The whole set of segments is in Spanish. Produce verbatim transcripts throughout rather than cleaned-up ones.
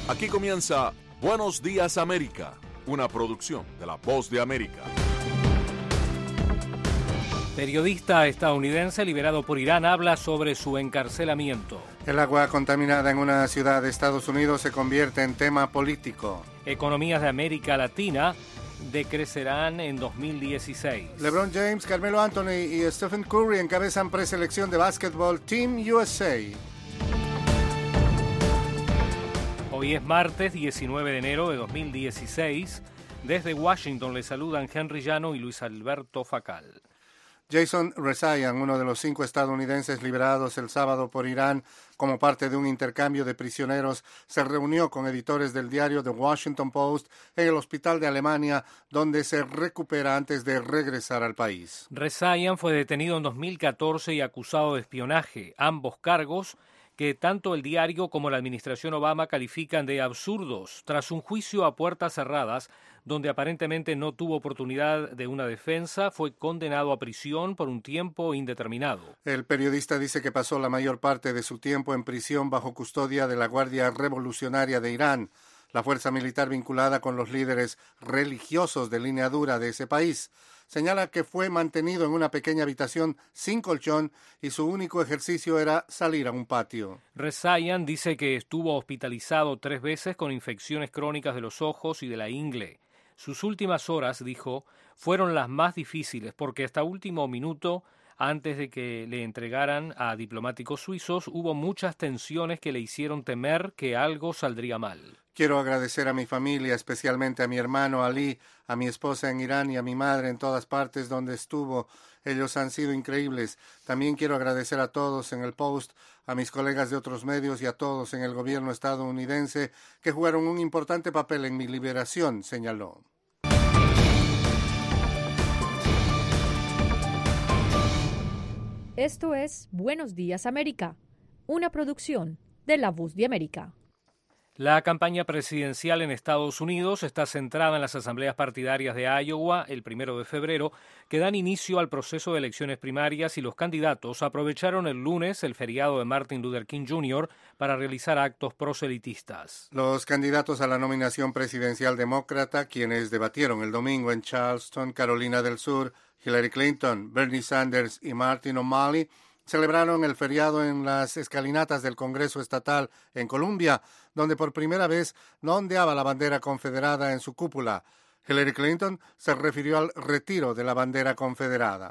Aquí comienza Buenos Días América, una producción de La Voz de América. Periodista estadounidense liberado por Irán habla sobre su encarcelamiento. El agua contaminada en una ciudad de Estados Unidos se convierte en tema político. Economías de América Latina decrecerán en dos mil dieciséis. LeBron James, Carmelo Anthony y Stephen Curry encabezan preselección de básquetbol Team U S A. Hoy es martes diecinueve de enero de dos mil dieciséis. Desde Washington le saludan Henry Llano y Luis Alberto Facal. Jason Rezaian, uno de los cinco estadounidenses liberados el sábado por Irán como parte de un intercambio de prisioneros, se reunió con editores del diario The Washington Post en el hospital de Alemania, donde se recupera antes de regresar al país. Rezaian fue detenido en dos mil catorce y acusado de espionaje, ambos cargos que tanto el diario como la administración Obama califican de absurdos, tras un juicio a puertas cerradas, donde aparentemente no tuvo oportunidad de una defensa, fue condenado a prisión por un tiempo indeterminado. El periodista dice que pasó la mayor parte de su tiempo en prisión bajo custodia de la Guardia Revolucionaria de Irán, la fuerza militar vinculada con los líderes religiosos de línea dura de ese país. Señala que fue mantenido en una pequeña habitación sin colchón y su único ejercicio era salir a un patio. Rezaian dice que estuvo hospitalizado tres veces con infecciones crónicas de los ojos y de la ingle. Sus últimas horas, dijo, fueron las más difíciles porque hasta último minuto, antes de que le entregaran a diplomáticos suizos, hubo muchas tensiones que le hicieron temer que algo saldría mal. Quiero agradecer a mi familia, especialmente a mi hermano Ali, a mi esposa en Irán y a mi madre en todas partes donde estuvo. Ellos han sido increíbles. También quiero agradecer a todos en el Post, a mis colegas de otros medios y a todos en el gobierno estadounidense que jugaron un importante papel en mi liberación, señaló. Esto es Buenos Días América, una producción de La Voz de América. La campaña presidencial en Estados Unidos está centrada en las asambleas partidarias de Iowa el primero de febrero, que dan inicio al proceso de elecciones primarias y los candidatos aprovecharon el lunes el feriado de Martin Luther King junior para realizar actos proselitistas. Los candidatos a la nominación presidencial demócrata, quienes debatieron el domingo en Charleston, Carolina del Sur, Hillary Clinton, Bernie Sanders y Martin O'Malley, celebraron el feriado en las escalinatas del Congreso Estatal en Columbia, donde por primera vez no ondeaba la bandera confederada en su cúpula. Hillary Clinton se refirió al retiro de la bandera confederada.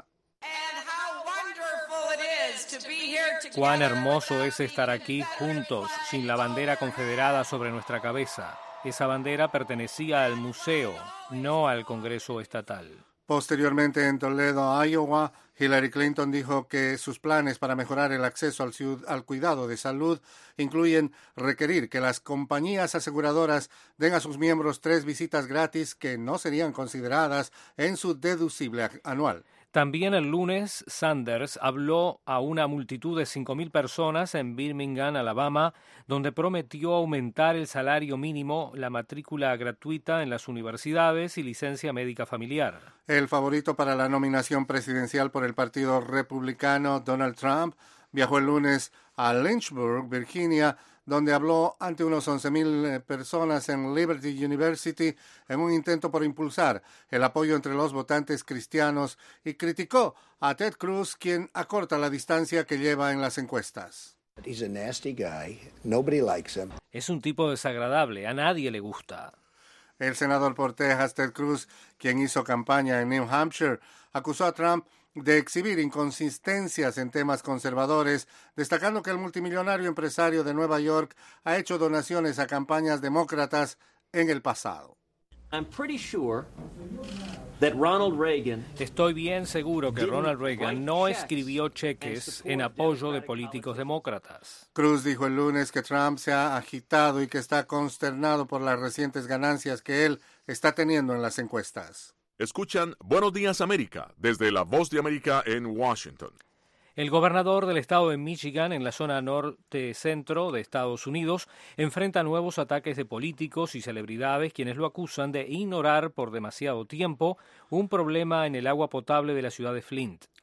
Cuán hermoso es estar aquí juntos, sin la bandera confederada sobre nuestra cabeza. Esa bandera pertenecía al museo, no al Congreso Estatal. Posteriormente, en Toledo, Iowa, Hillary Clinton dijo que sus planes para mejorar el acceso al, al cuidado de salud incluyen requerir que las compañías aseguradoras den a sus miembros tres visitas gratis que no serían consideradas en su deducible anual. También el lunes, Sanders habló a una multitud de cinco mil personas en Birmingham, Alabama, donde prometió aumentar el salario mínimo, la matrícula gratuita en las universidades y licencia médica familiar. El favorito para la nominación presidencial por el Partido Republicano, Donald Trump, viajó el lunes a Lynchburg, Virginia, donde habló ante unos once mil personas en Liberty University en un intento por impulsar el apoyo entre los votantes cristianos y criticó a Ted Cruz, quien acorta la distancia que lleva en las encuestas. He's a nasty guy. Nobody likes him. Es un tipo desagradable, a nadie le gusta. El senador por Texas, Ted Cruz, quien hizo campaña en New Hampshire, acusó a Trump de exhibir inconsistencias en temas conservadores, destacando que el multimillonario empresario de Nueva York ha hecho donaciones a campañas demócratas en el pasado. I'm pretty sure that Ronald Reagan Estoy bien seguro que Ronald Reagan no escribió cheques en apoyo de políticos demócratas. Cruz dijo el lunes que Trump se ha agitado y que está consternado por las recientes ganancias que él está teniendo en las encuestas. Escuchan Buenos Días América desde La Voz de América en Washington. El gobernador del estado de Michigan, en la zona norte-centro de Estados Unidos, enfrenta nuevos ataques de políticos y celebridades quienes lo acusan de ignorar por demasiado tiempo un problema en el agua potable de la ciudad de Flint.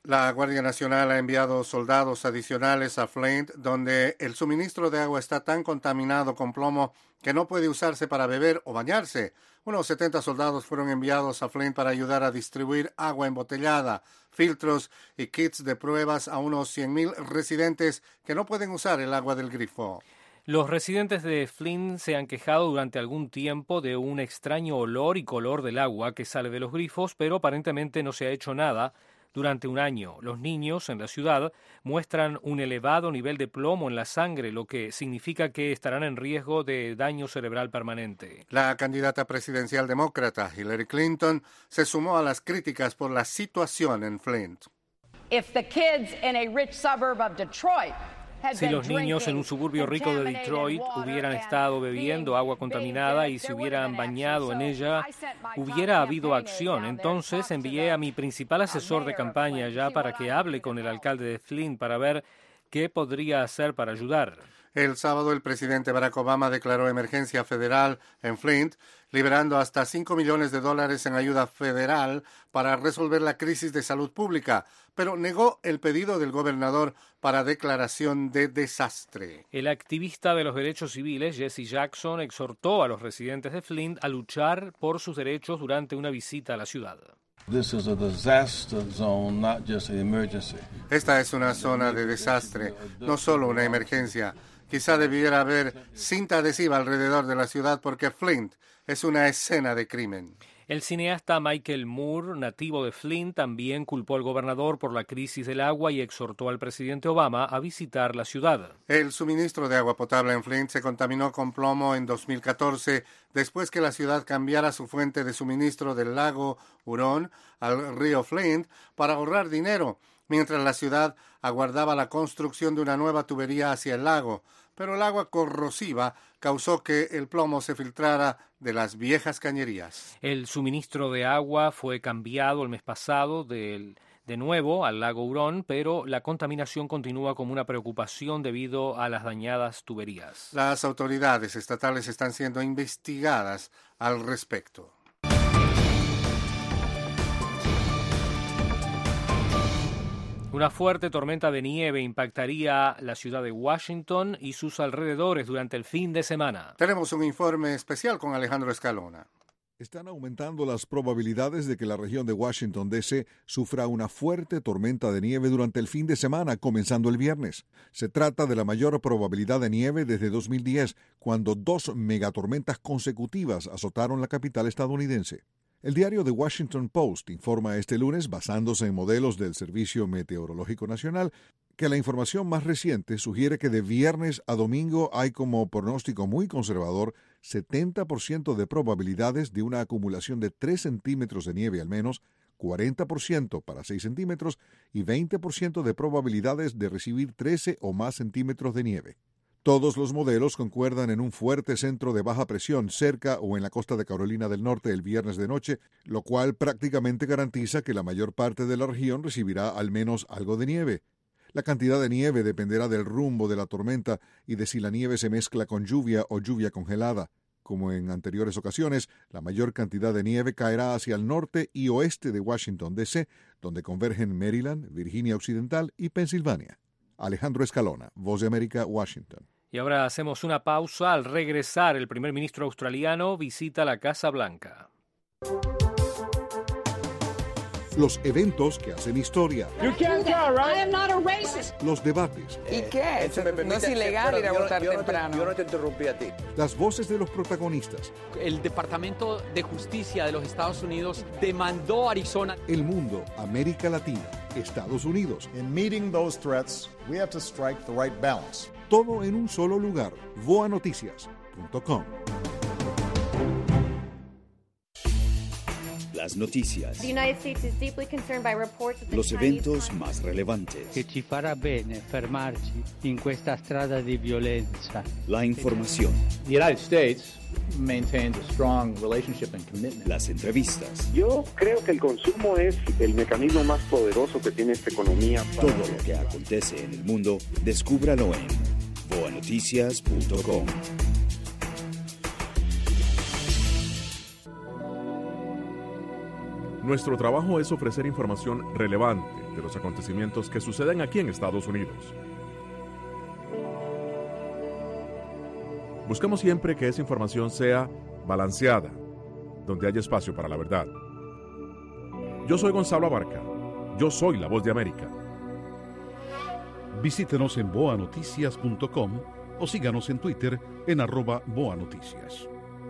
La Guardia Nacional ha enviado soldados adicionales a Flint, donde el suministro de agua está tan contaminado con plomo que no puede usarse para beber o bañarse. Unos setenta soldados fueron enviados a Flint para ayudar a distribuir agua embotellada, filtros y kits de pruebas a unos cien mil residentes que no pueden usar el agua del grifo. Los residentes de Flint se han quejado durante algún tiempo de un extraño olor y color del agua que sale de los grifos, pero aparentemente no se ha hecho nada durante un año. Los niños en la ciudad muestran un elevado nivel de plomo en la sangre, lo que significa que estarán en riesgo de daño cerebral permanente. La candidata presidencial demócrata Hillary Clinton se sumó a las críticas por la situación en Flint. If the kids in a rich suburb of Detroit Si los niños en un suburbio rico de Detroit hubieran estado bebiendo agua contaminada y se hubieran bañado en ella, hubiera habido acción. Entonces envié a mi principal asesor de campaña allá para que hable con el alcalde de Flint para ver qué podría hacer para ayudar. El sábado el presidente Barack Obama declaró emergencia federal en Flint, liberando hasta cinco millones de dólares en ayuda federal para resolver la crisis de salud pública, pero negó el pedido del gobernador para declaración de desastre. El activista de los derechos civiles, Jesse Jackson, exhortó a los residentes de Flint a luchar por sus derechos durante una visita a la ciudad. This is a disaster zone, not just an emergency. Esta es una zona de desastre, no solo una emergencia. Quizá debiera haber cinta adhesiva alrededor de la ciudad porque Flint es una escena de crimen. El cineasta Michael Moore, nativo de Flint, también culpó al gobernador por la crisis del agua y exhortó al presidente Obama a visitar la ciudad. El suministro de agua potable en Flint se contaminó con plomo en dos mil catorce, después que la ciudad cambiara su fuente de suministro del lago Huron al río Flint para ahorrar dinero, mientras la ciudad aguardaba la construcción de una nueva tubería hacia el lago. Pero el agua corrosiva causó que el plomo se filtrara de las viejas cañerías. El suministro de agua fue cambiado el mes pasado del, de nuevo al lago Huron, pero la contaminación continúa como una preocupación debido a las dañadas tuberías. Las autoridades estatales están siendo investigadas al respecto. Una fuerte tormenta de nieve impactaría la ciudad de Washington y sus alrededores durante el fin de semana. Tenemos un informe especial con Alejandro Escalona. Están aumentando las probabilidades de que la región de Washington, D C sufra una fuerte tormenta de nieve durante el fin de semana, comenzando el viernes. Se trata de la mayor probabilidad de nieve desde dos mil diez, cuando dos megatormentas consecutivas azotaron la capital estadounidense. El diario The Washington Post informa este lunes, basándose en modelos del Servicio Meteorológico Nacional, que la información más reciente sugiere que de viernes a domingo hay como pronóstico muy conservador setenta por ciento de probabilidades de una acumulación de tres centímetros de nieve al menos, cuarenta por ciento para seis centímetros y veinte por ciento de probabilidades de recibir trece o más centímetros de nieve. Todos los modelos concuerdan en un fuerte centro de baja presión cerca o en la costa de Carolina del Norte el viernes de noche, lo cual prácticamente garantiza que la mayor parte de la región recibirá al menos algo de nieve. La cantidad de nieve dependerá del rumbo de la tormenta y de si la nieve se mezcla con lluvia o lluvia congelada. Como en anteriores ocasiones, la mayor cantidad de nieve caerá hacia el norte y oeste de Washington, D C, donde convergen Maryland, Virginia Occidental y Pensilvania. Alejandro Escalona, Voz de América, Washington. Y ahora hacemos una pausa. Al regresar, el primer ministro australiano visita la Casa Blanca. Los eventos que hacen historia. You can't go, right? I am not a racist. Los debates. ¿Y qué? No es ilegal ir a votar temprano. Yo no te interrumpí a ti. Las voces de los protagonistas. El Departamento de Justicia de los Estados Unidos demandó a Arizona. El mundo, América Latina, Estados Unidos. In meeting those threats, we have to strike the right balance. Todo en un solo lugar. voa noticias punto com. Las noticias, los eventos más relevantes, che ci farà bene fermarci in questa strada di violenza. La información, The United States maintains a strong relationship and commitment. Las entrevistas. Yo creo que el consumo es el mecanismo más poderoso que tiene esta economía. Para... Todo lo que acontece en el mundo, descúbralo en voa noticias punto com. Nuestro trabajo es ofrecer información relevante de los acontecimientos que suceden aquí en Estados Unidos. Buscamos siempre que esa información sea balanceada, donde haya espacio para la verdad. Yo soy Gonzalo Abarca. Yo soy la Voz de América. Visítenos en boa noticias punto com o síganos en Twitter en arroba boanoticias.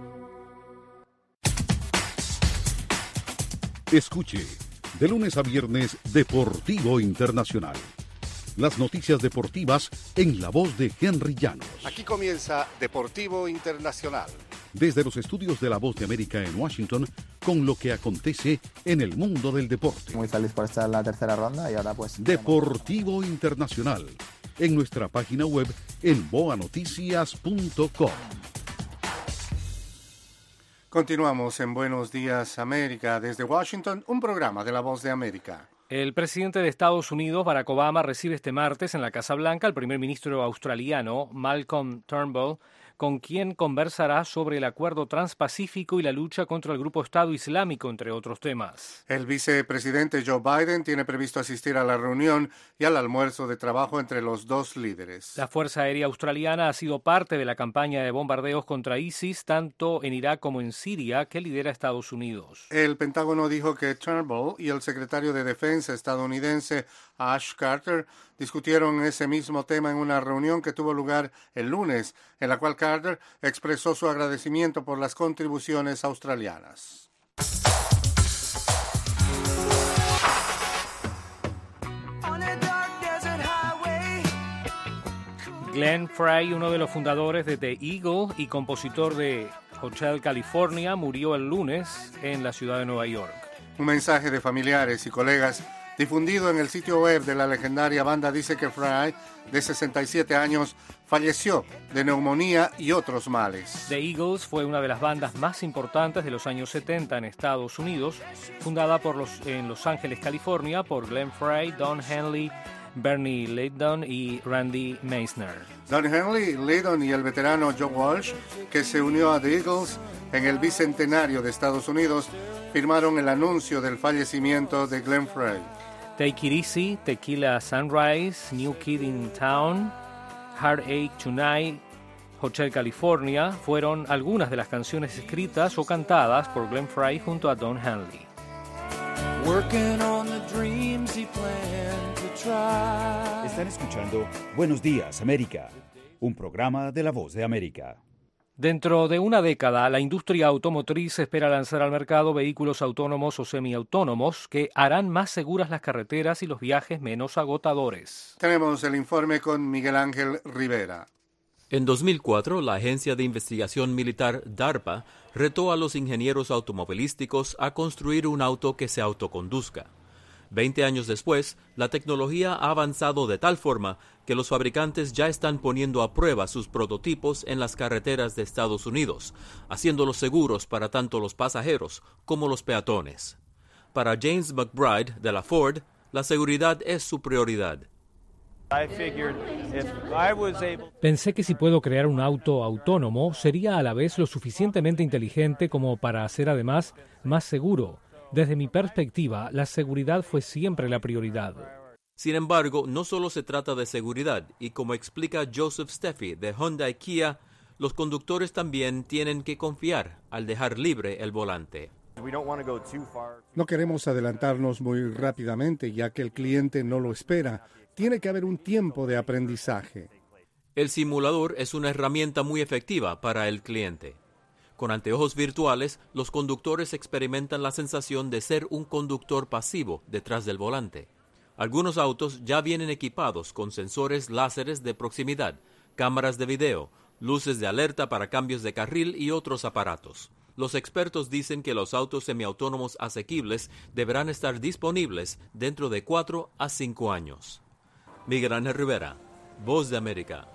Escuche, de lunes a viernes, Deportivo Internacional. Las noticias deportivas en la voz de Henry Llanos. Aquí comienza Deportivo Internacional. Desde los estudios de La Voz de América en Washington, con lo que acontece en el mundo del deporte. Muy feliz por estar en la tercera ronda y ahora pues... Deportivo Internacional, en nuestra página web en boa noticias punto com. Continuamos en Buenos Días América. Desde Washington, un programa de La Voz de América. El presidente de Estados Unidos, Barack Obama, recibe este martes en la Casa Blanca al primer ministro australiano, Malcolm Turnbull, con quien conversará sobre el acuerdo transpacífico y la lucha contra el grupo Estado Islámico, entre otros temas. El vicepresidente Joe Biden tiene previsto asistir a la reunión y al almuerzo de trabajo entre los dos líderes. La Fuerza Aérea Australiana ha sido parte de la campaña de bombardeos contra ISIS, tanto en Irak como en Siria, que lidera Estados Unidos. El Pentágono dijo que Turnbull y el secretario de Defensa estadounidense Ash Carter discutieron ese mismo tema en una reunión que tuvo lugar el lunes, en la cual Carter expresó su agradecimiento por las contribuciones australianas. Glenn Frey, uno de los fundadores de The Eagle y compositor de Hotel California, murió el lunes en la ciudad de Nueva York. Un mensaje de familiares y colegas difundido en el sitio web de la legendaria banda dice que Frey, de sesenta y siete años, falleció de neumonía y otros males. The Eagles fue una de las bandas más importantes de los años setenta en Estados Unidos, fundada por los, en Los Ángeles, California, por Glenn Frey, Don Henley, Bernie Leadon y Randy Meisner. Don Henley, Leadon y el veterano Joe Walsh, que se unió a The Eagles en el bicentenario de Estados Unidos, firmaron el anuncio del fallecimiento de Glenn Frey. Take It Easy, Tequila Sunrise, New Kid in Town, Heartache Tonight, Hotel California fueron algunas de las canciones escritas o cantadas por Glenn Frey junto a Don Henley. Están escuchando Buenos Días América, un programa de La Voz de América. Dentro de una década, la industria automotriz espera lanzar al mercado vehículos autónomos o semiautónomos que harán más seguras las carreteras y los viajes menos agotadores. Tenemos el informe con Miguel Ángel Rivera. En dos mil cuatro, la Agencia de Investigación Militar DARPA retó a los ingenieros automovilísticos a construir un auto que se autoconduzca. Veinte años después, la tecnología ha avanzado de tal forma que los fabricantes ya están poniendo a prueba sus prototipos en las carreteras de Estados Unidos, haciéndolos seguros para tanto los pasajeros como los peatones. Para James McBride, de la Ford, la seguridad es su prioridad. Pensé que si puedo crear un auto autónomo, sería a la vez lo suficientemente inteligente como para ser además más seguro. Desde mi perspectiva, la seguridad fue siempre la prioridad. Sin embargo, no solo se trata de seguridad, y como explica Joseph Steffi de Honda y Kia, los conductores también tienen que confiar al dejar libre el volante. No queremos adelantarnos muy rápidamente, ya que el cliente no lo espera. Tiene que haber un tiempo de aprendizaje. El simulador es una herramienta muy efectiva para el cliente. Con anteojos virtuales, los conductores experimentan la sensación de ser un conductor pasivo detrás del volante. Algunos autos ya vienen equipados con sensores láseres de proximidad, cámaras de video, luces de alerta para cambios de carril y otros aparatos. Los expertos dicen que los autos semiautónomos asequibles deberán estar disponibles dentro de cuatro a cinco años. Miguel Ángel Rivera, Voz de América.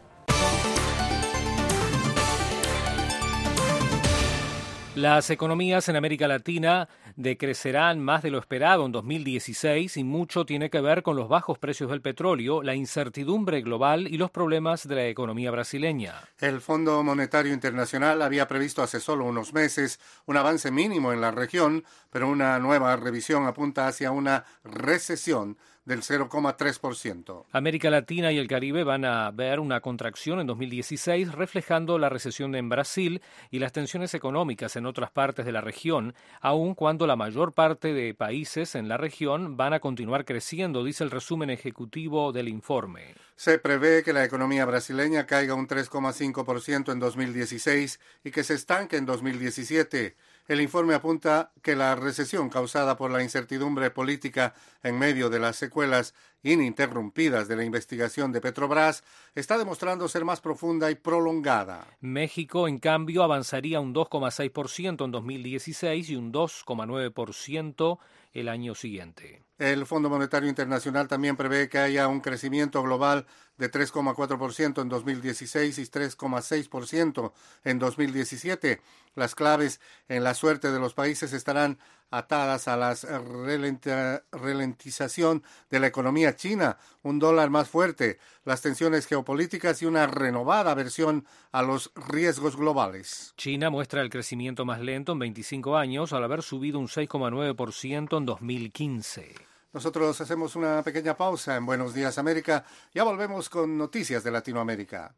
Las economías en América Latina decrecerán más de lo esperado en dos mil dieciséis y mucho tiene que ver con los bajos precios del petróleo, la incertidumbre global y los problemas de la economía brasileña. El Fondo Monetario Internacional había previsto hace solo unos meses un avance mínimo en la región, pero una nueva revisión apunta hacia una recesión del cero coma tres por ciento. América Latina y el Caribe van a ver una contracción en dos mil dieciséis, reflejando la recesión en Brasil y las tensiones económicas en otras partes de la región, aun cuando la mayor parte de países en la región van a continuar creciendo, dice el resumen ejecutivo del informe. Se prevé que la economía brasileña caiga un tres coma cinco por ciento en dos mil dieciséis y que se estanque en dos mil diecisiete. El informe apunta que la recesión causada por la incertidumbre política en medio de las secuelas ininterrumpidas de la investigación de Petrobras está demostrando ser más profunda y prolongada. México, en cambio, avanzaría un dos coma seis por ciento en dos mil dieciséis y un dos coma nueve por ciento el año siguiente. El Fondo Monetario Internacional también prevé que haya un crecimiento global de tres coma cuatro por ciento en dos mil dieciséis y tres coma seis por ciento en dos mil diecisiete. Las claves en la suerte de los países estarán atadas a la ralentización de la economía china, un dólar más fuerte, las tensiones geopolíticas y una renovada aversión a los riesgos globales. China muestra el crecimiento más lento en veinticinco años, al haber subido un seis coma nueve por ciento en dos mil quince. Nosotros hacemos una pequeña pausa en Buenos Días América. Ya volvemos con noticias de Latinoamérica.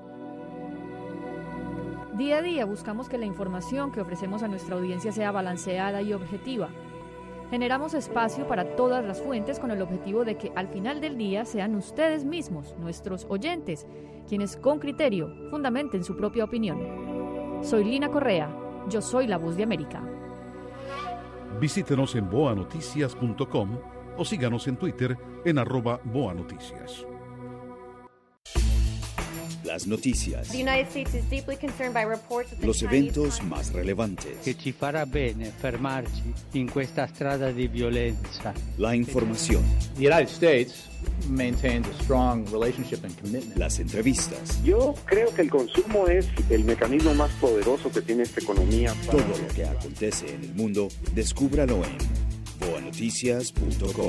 Día a día buscamos que la información que ofrecemos a nuestra audiencia sea balanceada y objetiva. Generamos espacio para todas las fuentes con el objetivo de que al final del día sean ustedes mismos, nuestros oyentes, quienes con criterio fundamenten su propia opinión. Soy Lina Correa, yo soy la Voz de América. Visítenos en boa noticias punto com o síganos en Twitter en arroba boanoticias. Las noticias, los eventos más relevantes, che ci farà bene fermarci in questa strada di violenza. La información, The United States maintains a strong relationship and commitment. Las entrevistas. Yo creo que el consumo es el mecanismo más poderoso que tiene esta economía. Para... Todo lo que acontece en el mundo, descúbralo en boa noticias punto com.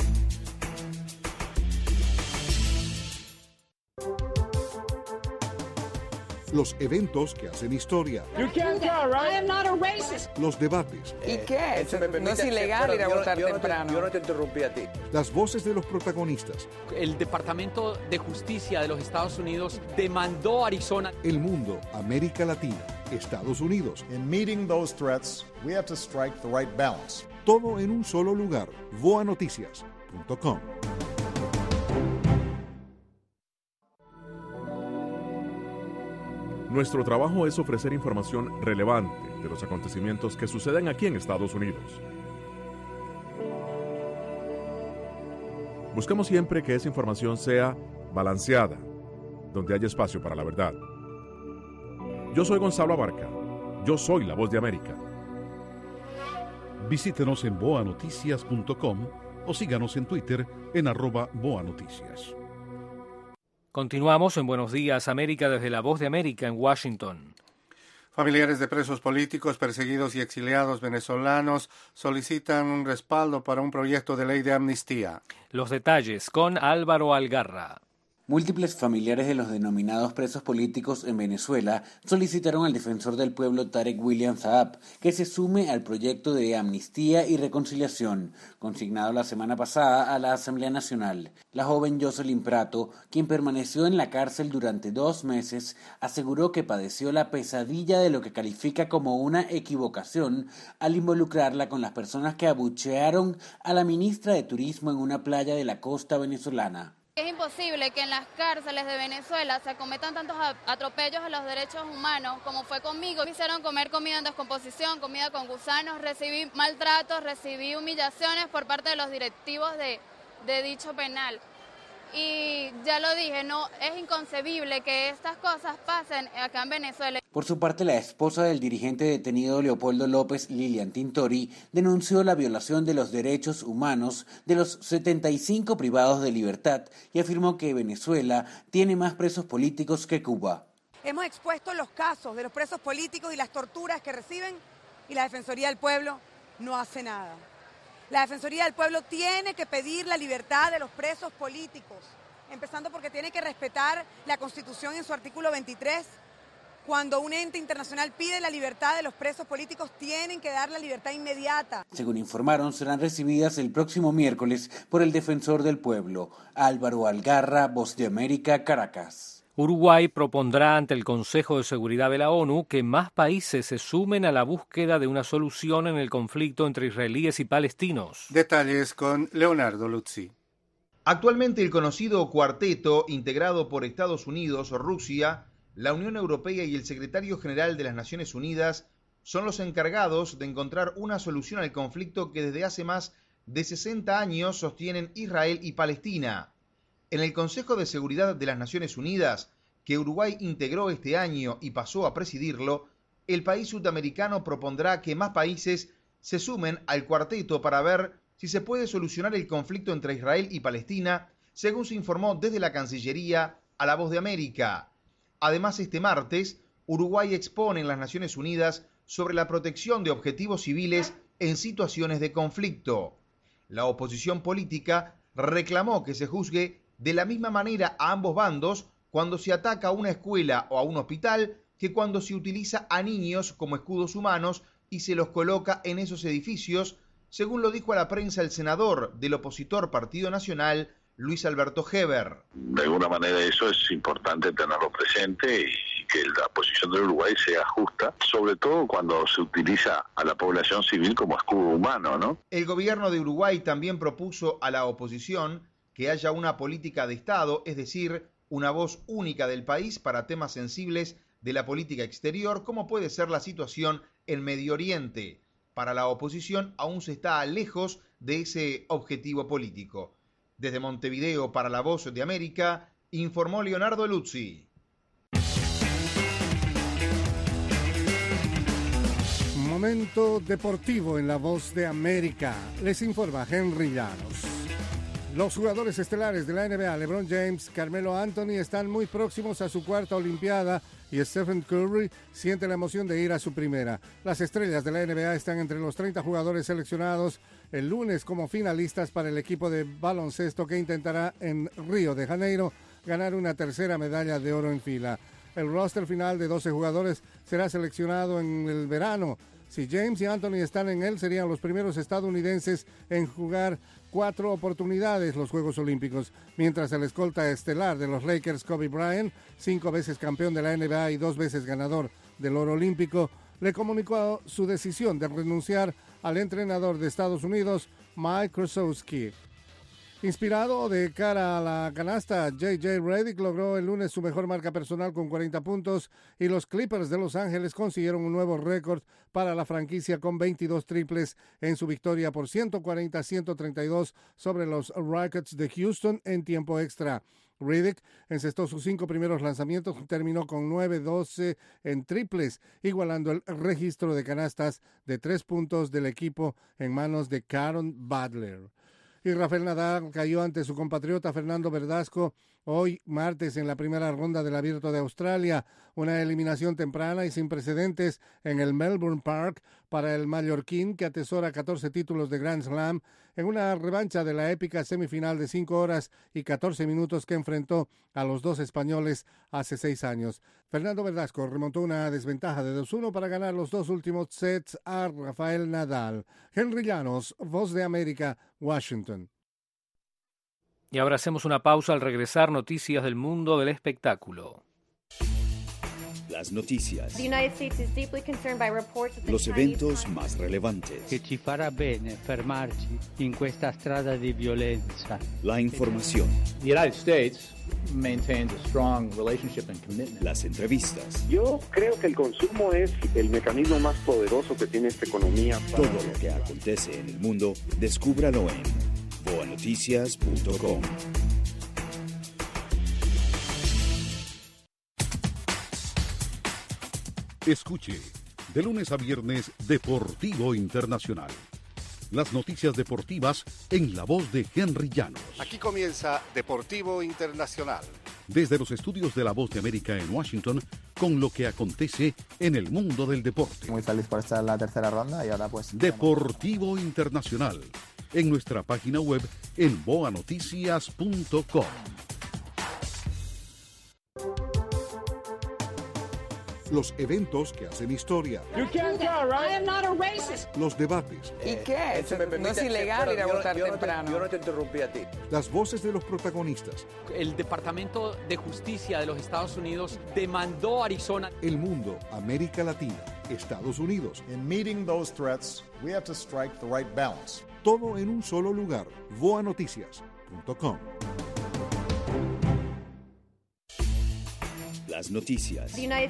Los eventos que hacen historia. You can't tell, right? I am not a racist. Los debates. ¿Y qué? Eh, permite, no es ilegal ir a votar yo no temprano. Te, yo no te interrumpí a ti. Las voces de los protagonistas. El Departamento de Justicia de los Estados Unidos demandó a Arizona. El mundo, América Latina, Estados Unidos. In meeting those threats, we have to strike the right balance. Todo en un solo lugar. boa noticias punto com. Nuestro trabajo es ofrecer información relevante de los acontecimientos que suceden aquí en Estados Unidos. Buscamos siempre que esa información sea balanceada, donde haya espacio para la verdad. Yo soy Gonzalo Abarca. Yo soy la Voz de América. Visítenos en boa noticias punto com o síganos en Twitter en arroba boanoticias. Continuamos en Buenos Días América desde la Voz de América en Washington. Familiares de presos políticos, perseguidos y exiliados venezolanos solicitan un respaldo para un proyecto de ley de amnistía. Los detalles con Álvaro Algarra. Múltiples familiares de los denominados presos políticos en Venezuela solicitaron al defensor del pueblo Tarek William Saab que se sume al proyecto de amnistía y reconciliación, consignado la semana pasada a la Asamblea Nacional. La joven Jocelyn Prato, quien permaneció en la cárcel durante dos meses, aseguró que padeció la pesadilla de lo que califica como una equivocación al involucrarla con las personas que abuchearon a la ministra de Turismo en una playa de la costa venezolana. Es imposible que en las cárceles de Venezuela se cometan tantos atropellos a los derechos humanos como fue conmigo. Me hicieron comer comida en descomposición, comida con gusanos, recibí maltratos, recibí humillaciones por parte de los directivos de, de dicho penal. Y ya lo dije, no es inconcebible que estas cosas pasen acá en Venezuela. Por su parte, la esposa del dirigente detenido Leopoldo López, Lilian Tintori, denunció la violación de los derechos humanos de los setenta y cinco privados de libertad y afirmó que Venezuela tiene más presos políticos que Cuba. Hemos expuesto los casos de los presos políticos y las torturas que reciben y la Defensoría del Pueblo no hace nada. La Defensoría del Pueblo tiene que pedir la libertad de los presos políticos, empezando porque tiene que respetar la Constitución en su artículo veintitrés. Cuando un ente internacional pide la libertad de los presos políticos, tienen que dar la libertad inmediata. Según informaron, serán recibidas el próximo miércoles por el Defensor del Pueblo, Álvaro Algarra, Voz de América, Caracas. Uruguay propondrá ante el Consejo de Seguridad de la ONU que más países se sumen a la búsqueda de una solución en el conflicto entre israelíes y palestinos. Detalles con Leonardo Luzzi. Actualmente el conocido cuarteto, integrado por Estados Unidos, Rusia, la Unión Europea y el Secretario General de las Naciones Unidas, son los encargados de encontrar una solución al conflicto que desde hace más de sesenta años sostienen Israel y Palestina. En el Consejo de Seguridad de las Naciones Unidas, que Uruguay integró este año y pasó a presidirlo, el país sudamericano propondrá que más países se sumen al cuarteto para ver si se puede solucionar el conflicto entre Israel y Palestina, según se informó desde la Cancillería a La Voz de América. Además, este martes, Uruguay expone en las Naciones Unidas sobre la protección de objetivos civiles en situaciones de conflicto. La oposición política reclamó que se juzgue de la misma manera a ambos bandos cuando se ataca a una escuela o a un hospital que cuando se utiliza a niños como escudos humanos y se los coloca en esos edificios, según lo dijo a la prensa el senador del opositor Partido Nacional, Luis Alberto Heber. De alguna manera eso es importante tenerlo presente y que la posición del Uruguay sea justa, sobre todo cuando se utiliza a la población civil como escudo humano, ¿no? El gobierno de Uruguay también propuso a la oposición que haya una política de Estado, es decir, una voz única del país para temas sensibles de la política exterior, como puede ser la situación en Medio Oriente. Para la oposición aún se está lejos de ese objetivo político. Desde Montevideo para La Voz de América, informó Leonardo Luzzi. Momento deportivo en La Voz de América. Les informa Henry Llanos. Los jugadores estelares de la N B A, LeBron James, Carmelo Anthony, están muy próximos a su cuarta Olimpiada y Stephen Curry siente la emoción de ir a su primera. Las estrellas de la N B A están entre los treinta jugadores seleccionados el lunes como finalistas para el equipo de baloncesto que intentará en Río de Janeiro ganar una tercera medalla de oro en fila. El roster final de doce jugadores será seleccionado en el verano. Si James y Anthony están en él, serían los primeros estadounidenses en jugar cuatro oportunidades los Juegos Olímpicos, mientras el escolta estelar de los Lakers, Kobe Bryant, cinco veces campeón de la N B A y dos veces ganador del oro olímpico, le comunicó su decisión de renunciar al entrenador de Estados Unidos, Mike Krzyzewski. Inspirado de cara a la canasta, J J Redick logró el lunes su mejor marca personal con cuarenta puntos y los Clippers de Los Ángeles consiguieron un nuevo récord para la franquicia con veintidós triples en su victoria por ciento cuarenta a ciento treinta y dos sobre los Rockets de Houston en tiempo extra. Redick encestó sus cinco primeros lanzamientos y terminó con nueve doce en triples, igualando el registro de canastas de tres puntos del equipo en manos de Caron Butler. Y Rafael Nadal cayó ante su compatriota Fernando Verdasco hoy martes en la primera ronda del Abierto de Australia, una eliminación temprana y sin precedentes en el Melbourne Park para el mallorquín que atesora catorce títulos de Grand Slam en una revancha de la épica semifinal de cinco horas y catorce minutos que enfrentó a los dos españoles hace seis años. Fernando Verdasco remontó una desventaja de dos uno para ganar los dos últimos sets a Rafael Nadal. Henry Llanos, Voz de América, Washington. Y ahora hacemos una pausa. Al regresar, noticias del mundo del espectáculo. Las noticias. Los eventos más relevantes. Che ci farà bene fermarci in questa strada di violenza. La información. The United States maintains a strong relationship and commitment. Las entrevistas. Yo creo que el consumo es el mecanismo más poderoso que tiene esta economía. Para... Todo lo que acontece en el mundo, descúbralo en boa noticias punto com. Escuche, de lunes a viernes, Deportivo Internacional. Las noticias deportivas en la voz de Henry Llanos. Aquí comienza Deportivo Internacional, desde los estudios de La Voz de América en Washington, con lo que acontece en el mundo del deporte. Muy feliz por estar en la tercera ronda y ahora pues... Deportivo Internacional, en nuestra página web en boa noticias punto com. Los eventos que hacen historia. You can't go, right? I am not a racist. Los debates. ¿Y qué? No es ilegal ir a votar temprano. Yo no te interrumpí a ti. Las voces de los protagonistas. El Departamento de Justicia de los Estados Unidos demandó a Arizona. El mundo, América Latina, Estados Unidos. In meeting those threats, we have to strike the right balance. Todo en un solo lugar. boa noticias punto com. Las noticias.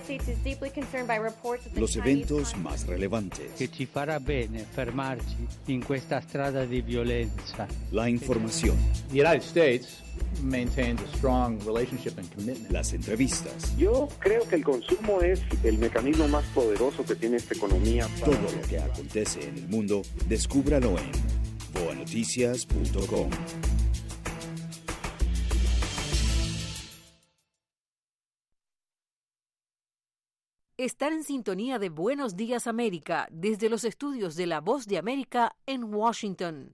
Los eventos más relevantes. Che ci farà bene fermarci in questa strada di violenza. La información. The United States maintains a strong relationship and commitment. Las entrevistas. Yo creo que el consumo es el mecanismo más poderoso que tiene esta economía. Todo lo que acontece en el mundo, descúbralo en boa noticias punto com. Estar en sintonía de Buenos Días América desde los estudios de La Voz de América en Washington.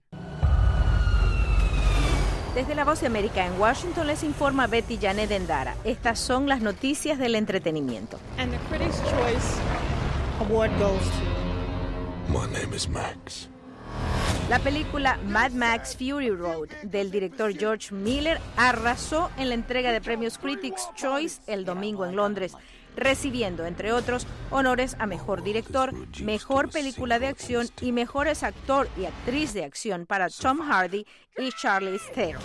Desde La Voz de América en Washington les informa Betty Janet Endara. Estas son las noticias del entretenimiento. And the Critics' Choice Award goes to... My name is Max. La película Mad Max Fury Road del director George Miller arrasó en la entrega de premios Critics' Choice el domingo en Londres, recibiendo, entre otros, honores a Mejor Director, Mejor Película de Acción y Mejores Actor y Actriz de Acción para Tom Hardy y Charlize Theron.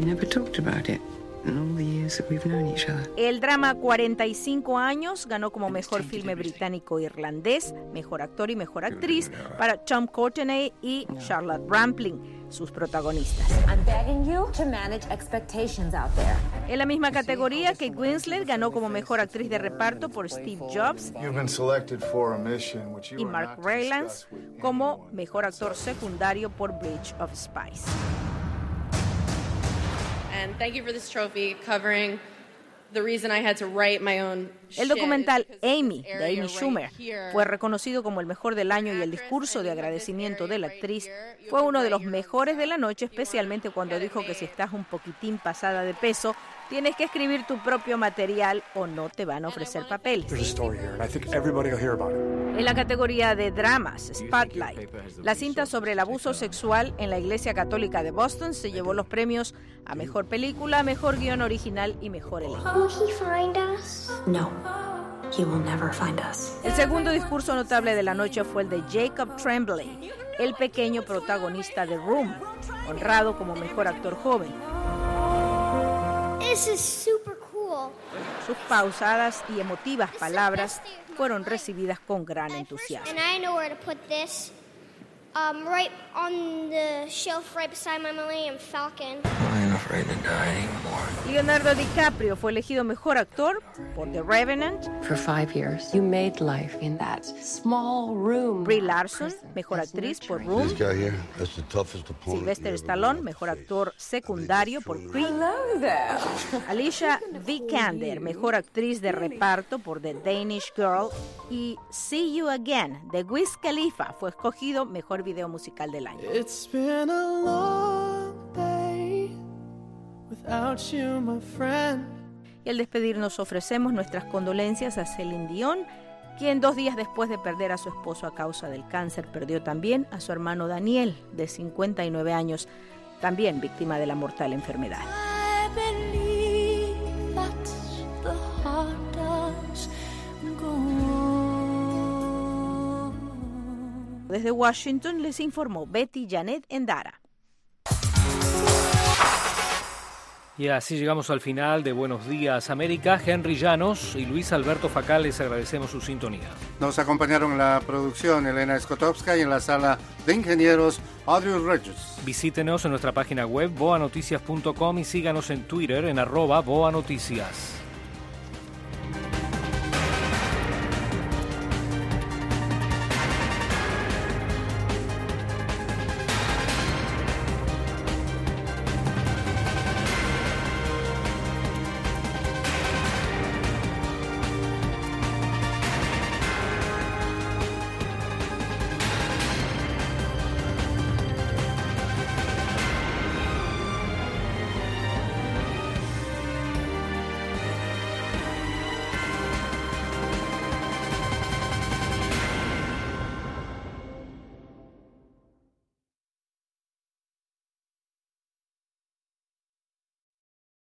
El drama cuarenta y cinco años ganó como Mejor Filme Británico-Irlandés, Mejor Actor y Mejor Actriz para Tom Courtenay y Charlotte Rampling, sus protagonistas. En la misma categoría, Kate Winslet ganó como Mejor Actriz de Reparto por Steve Jobs y Mark Rylance como Mejor Actor Secundario por Bridge of Spies. And thank you for this trophy covering the reason I had to write my own El documental Amy, de Amy Schumer, fue reconocido como el mejor del año y el discurso de agradecimiento de la actriz fue uno de los mejores de la noche, especialmente cuando dijo que si estás un poquitín pasada de peso, tienes que escribir tu propio material o no te van a ofrecer papeles. En la categoría de dramas, Spotlight, la cinta sobre el abuso sexual en la Iglesia Católica de Boston se llevó los premios a Mejor Película, Mejor Guión Original y Mejor Elenco. El segundo discurso notable de la noche fue el de Jacob Tremblay, el pequeño protagonista de Room, honrado como Mejor Actor Joven. This is super cool. Sus pausadas y emotivas palabras fueron recibidas con gran entusiasmo. And I know where to put this. Um, right on the shelf right beside my Millennium Falcon. I'm afraid to die anymore. Leonardo DiCaprio fue elegido Mejor Actor por The Revenant. For five years, you made life in that small room. Brie Larson, Mejor Actriz por Room. This guy here, that's the toughest opponent. Sylvester Stallone, Mejor Actor Secundario por Creed. Hello there. Alicia Vikander, Mejor Actriz de Reparto por The Danish Girl. Y See You Again, de Wiz Khalifa, fue escogido Mejor Video Musical del año. It's been a long day without you, my friend. Y al despedirnos ofrecemos nuestras condolencias a Celine Dion, quien dos días después de perder a su esposo a causa del cáncer, perdió también a su hermano Daniel, de cincuenta y nueve años, también víctima de la mortal enfermedad. I believe that the heart does go on. Desde Washington les informó Betty Janet Endara. Y así llegamos al final de Buenos Días América. Henry Llanos y Luis Alberto Facal les agradecemos su sintonía. Nos acompañaron en la producción Elena Skotowska y en la sala de ingenieros Audrey Regis. Visítenos en nuestra página web boa noticias punto com y síganos en Twitter en arroba boa noticias.